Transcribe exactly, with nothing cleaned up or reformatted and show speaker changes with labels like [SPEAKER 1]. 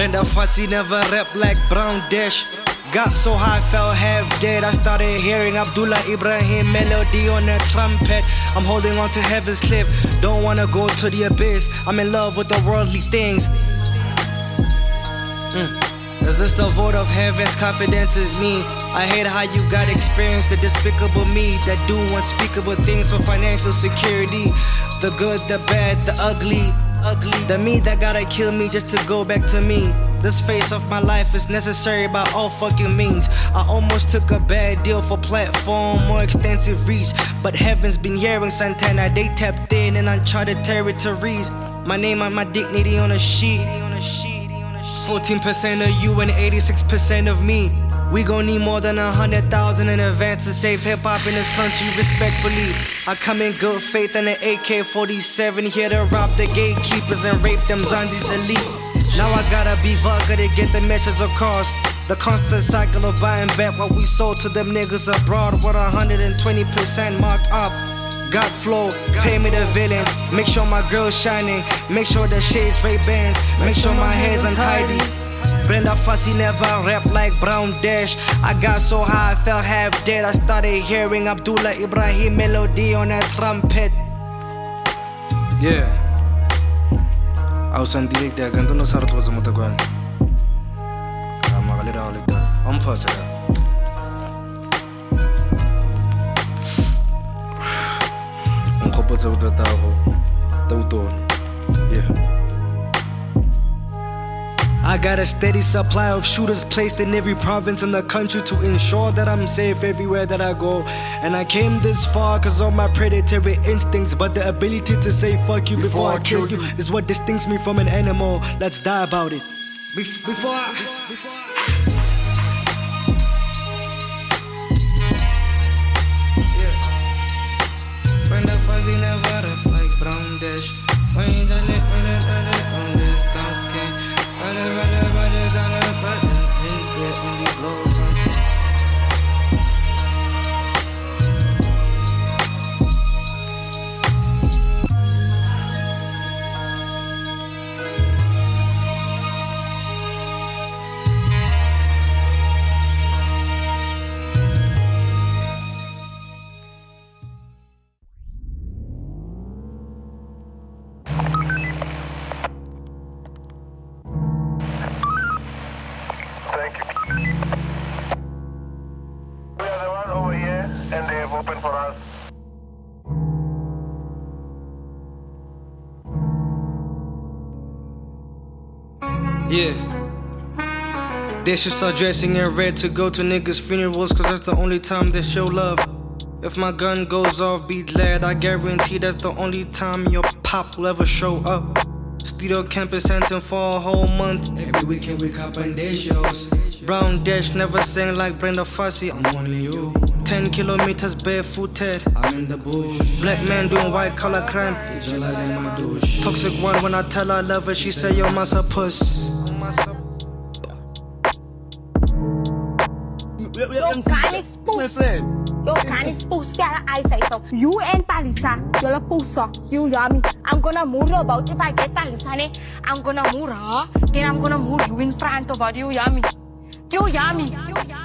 [SPEAKER 1] Brenda Fassie never rap like Brown Dash. Got so high, felt half dead. I started hearing Abdullah Ibrahim melody on the trumpet. I'm holding on to heaven's cliff. Don't wanna go to the abyss. I'm in love with the worldly things. Mm. Is this the vote of heaven's confidence in me? I hate how you got experience the despicable me that do unspeakable things for financial security. The good, the bad, the ugly, ugly. The me that gotta kill me just to go back to me. This phase of my life is necessary by all fucking means. I almost took a bad deal for platform, more extensive reach. But heaven's been hearing Santana, they tapped in in uncharted territories. My name and my dignity on a sheet. fourteen percent of you and eighty-six percent of me. We gon' need more than a hundred thousand in advance to save hip-hop in this country respectfully. I come in good faith and an A K forty-seven here to rob the gatekeepers and rape them Zanzi's elite. Now I gotta be vodka to get the message across. The constant cycle of buying back what we sold to them niggas abroad with one hundred twenty percent marked up. God flow, pay me the villain. Make sure my girl's shining. Make sure the shades Ray-Bans. Make sure my hair's untidy. Brenda Fassie never rap like Brown Dash. I got so high I felt half dead. I started hearing Abdullah Ibrahim melody on that trumpet. Yeah. Ausan directe cantando sarto was mutaguan. Amagalera alita. On pasa. Un kopot sa utra tao. Tauton. Yeah. I got a steady supply of shooters placed in every province in the country to ensure that I'm safe everywhere that I go. And I came this far cause of my predatory instincts, but the ability to say fuck you before, before I kill you is what distincts me from an animal. Let's die about it. Bef- before I... Before I... Yeah. Brenda Fassie never rap like Brown Dash. When you done it, when you done it on this donkey. Run it, run it, run it, run it, run it, and get in the blow from. Yeah. They should start dressing in red to go to niggas' funerals, cause that's the only time they show love. If my gun goes off, be glad. I guarantee that's the only time your pop will ever show up. Studio campus anthem for a whole month. Every weekend we copping their shows. Brown Dash never sang like Brenda Fassie. I'm warning you. Ten kilometers barefooted. I'm in the bush. Black man doing white collar crime. Toxic one when I tell her I love her, she say yo massa puss.
[SPEAKER 2] Your gun is puss. Your gun is puss. Get I say so. You and Talisa, you're a pusser. You hear me? I'm gonna move you about. If I get Talisa, I'm gonna move her. Then I'm gonna move you in front of her. You hear me? You hear me?